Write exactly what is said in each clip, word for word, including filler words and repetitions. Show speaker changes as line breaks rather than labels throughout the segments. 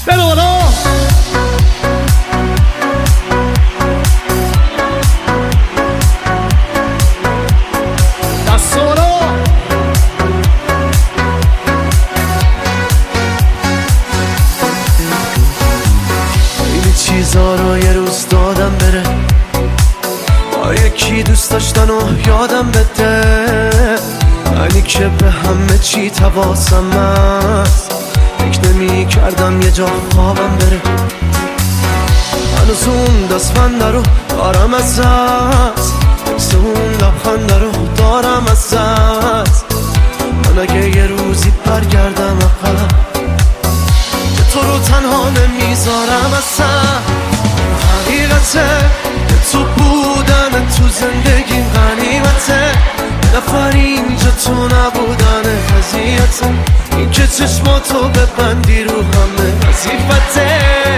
برو بالا. دست بالا.
خیلی چیزا رو یه روز دادم بره، با یکی دوست داشتن و یادم بده، منی که به همه چی تواسم است، فکر نمی کردم یه جا خوابم بره. هنوز اون دستبنده رو دارم ازت، عکس اون لبخنده رو دارم ازت. من اگه یه روزی برگردم عقب، که تو رو تنها نمیذارم اصلا. حقیقته که تو بودن تو زندگیم غنیمته، نفر اینجا تو نبودن قضیته، این که چشماتو ببندی رو همه وظیفته.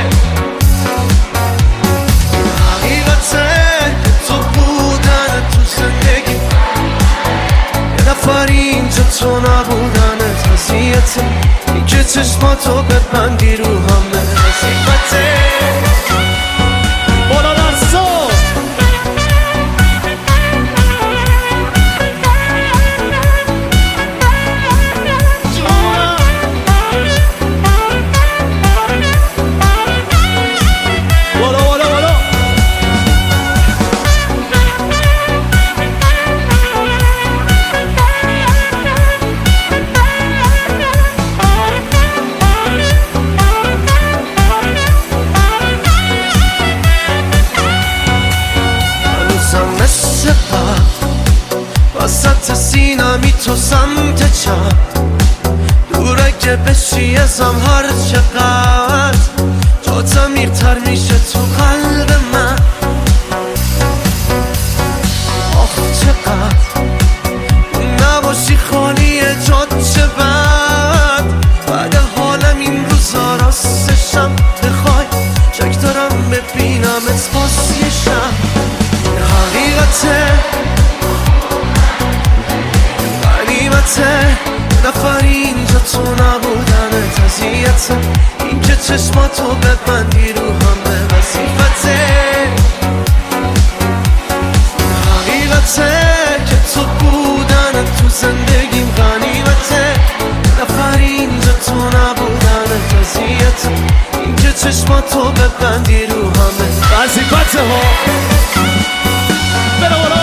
حقیقته که تو بودن تو زندگیم، یه نفر اینجا تو نبودن قضیته، این که چشماتو ببندی رو همه وظیفته.
بالا دستا.
وسط سینمی تو سمت چپ، دوره که بشی ازم هر چقدر، جات عمیق‌تر میشه تو قلب من. آخ چقدر نباشی خالی جات چه بد، بعد حالم این روزا راستشم بخوای، شک دارم ببینم اسپاس یه شب. حقیقته نفر اینجا تو نبودن تزیته، این که چشماتو ببندی رو همه وظیفته. حقیقته که تو بودن تو زندگیم غنیمته، نفر اینجا تو نبودن تزیته، این که چشماتو ببندی رو همه
وظیفته ها. برو برو.